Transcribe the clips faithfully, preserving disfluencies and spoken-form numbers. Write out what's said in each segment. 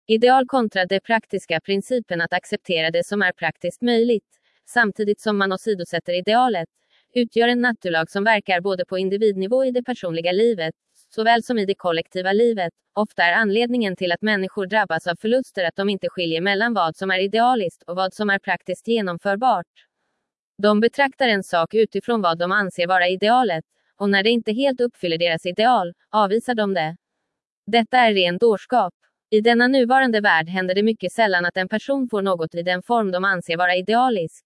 Ideal kontra det praktiska, principen att acceptera det som är praktiskt möjligt, samtidigt som man åsidosätter idealet, utgör en naturlag som verkar både på individnivå i det personliga livet, såväl som i det kollektiva livet. Ofta är anledningen till att människor drabbas av förluster att de inte skiljer mellan vad som är idealiskt och vad som är praktiskt genomförbart. De betraktar en sak utifrån vad de anser vara idealet, och när det inte helt uppfyller deras ideal, avvisar de det. Detta är ren dårskap. I denna nuvarande värld händer det mycket sällan att en person får något i den form de anser vara idealisk.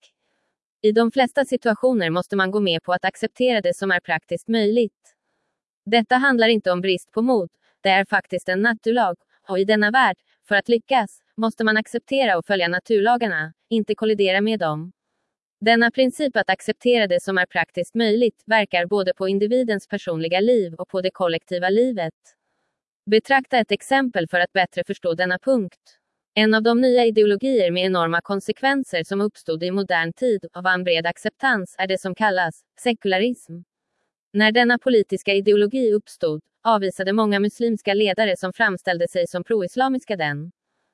I de flesta situationer måste man gå med på att acceptera det som är praktiskt möjligt. Detta handlar inte om brist på mod, det är faktiskt en naturlag, och i denna värld, för att lyckas, måste man acceptera och följa naturlagarna, inte kollidera med dem. Denna princip att acceptera det som är praktiskt möjligt verkar både på individens personliga liv och på det kollektiva livet. Betrakta ett exempel för att bättre förstå denna punkt. En av de nya ideologier med enorma konsekvenser som uppstod i modern tid och vann bred acceptans är det som kallas sekularism. När denna politiska ideologi uppstod, avvisade många muslimska ledare som framställde sig som pro-islamiska den.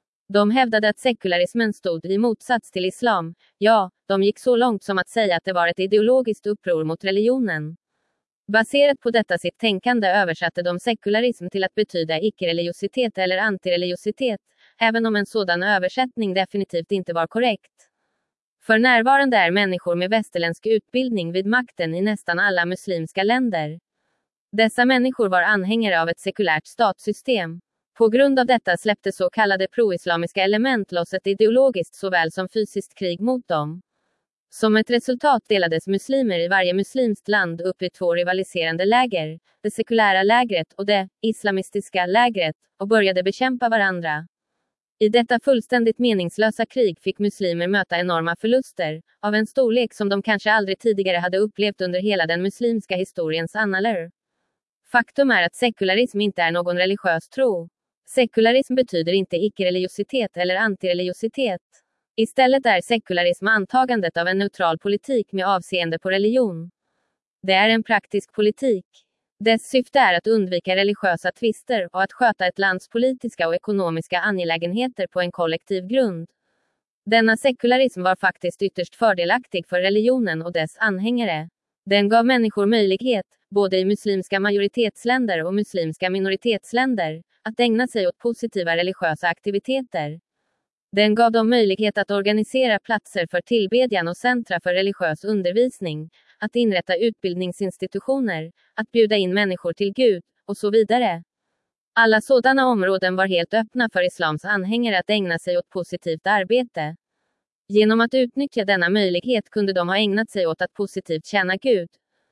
De hävdade att sekularismen stod i motsats till islam, ja, de gick så långt som att säga att det var ett ideologiskt uppror mot religionen. Baserat på detta sitt tänkande översatte de sekularism till att betyda icke-religiositet eller antireligiositet, även om en sådan översättning definitivt inte var korrekt. För närvarande är människor med västerländsk utbildning vid makten i nästan alla muslimska länder. Dessa människor var anhängare av ett sekulärt statssystem. På grund av detta släppte så kallade pro-islamiska element loss ett ideologiskt såväl som fysiskt krig mot dem. Som ett resultat delades muslimer i varje muslimskt land upp i två rivaliserande läger, det sekulära lägret och det islamistiska lägret, och började bekämpa varandra. I detta fullständigt meningslösa krig fick muslimer möta enorma förluster, av en storlek som de kanske aldrig tidigare hade upplevt under hela den muslimska historiens annaler. Faktum är att sekularism inte är någon religiös tro. Sekularism betyder inte icke-religiositet eller antireligiositet. Istället är sekularism antagandet av en neutral politik med avseende på religion. Det är en praktisk politik. Dess syfte är att undvika religiösa tvister och att sköta ett lands politiska och ekonomiska angelägenheter på en kollektiv grund. Denna sekularism var faktiskt ytterst fördelaktig för religionen och dess anhängare. Den gav människor möjlighet, både i muslimska majoritetsländer och muslimska minoritetsländer, att ägna sig åt positiva religiösa aktiviteter. Den gav dem möjlighet att organisera platser för tillbedjan och centra för religiös undervisning, att inrätta utbildningsinstitutioner, att bjuda in människor till Gud, och så vidare. Alla sådana områden var helt öppna för islams anhängare att ägna sig åt positivt arbete. Genom att utnyttja denna möjlighet kunde de ha ägnat sig åt att positivt tjäna Gud.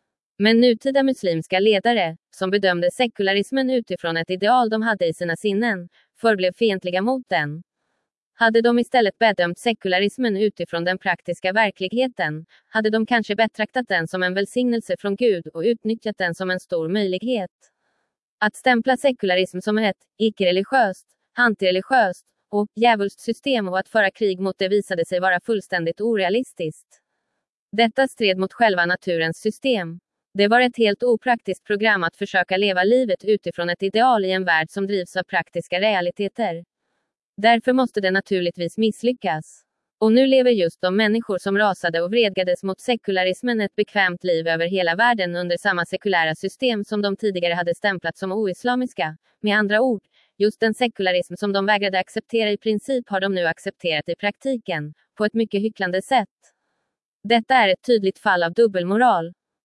Men nutida muslimska ledare, som bedömde sekularismen utifrån ett ideal de hade i sina sinnen, förblev fientliga mot den. Hade de istället bedömt sekularismen utifrån den praktiska verkligheten, hade de kanske betraktat den som en välsignelse från Gud och utnyttjat den som en stor möjlighet. Att stämpla sekularism som ett icke-religiöst, antireligiöst och djävulskt system och att föra krig mot det visade sig vara fullständigt orealistiskt. Detta stred mot själva naturens system. Det var ett helt opraktiskt program att försöka leva livet utifrån ett ideal i en värld som drivs av praktiska realiteter. Därför måste det naturligtvis misslyckas. Och nu lever just de människor som rasade och vredgades mot sekularismen ett bekvämt liv över hela världen under samma sekulära system som de tidigare hade stämplat som oislamiska. Med andra ord, just den sekularism som de vägrade acceptera i princip har de nu accepterat i praktiken, på ett mycket hycklande sätt. Detta är ett tydligt fall av dubbelmoral.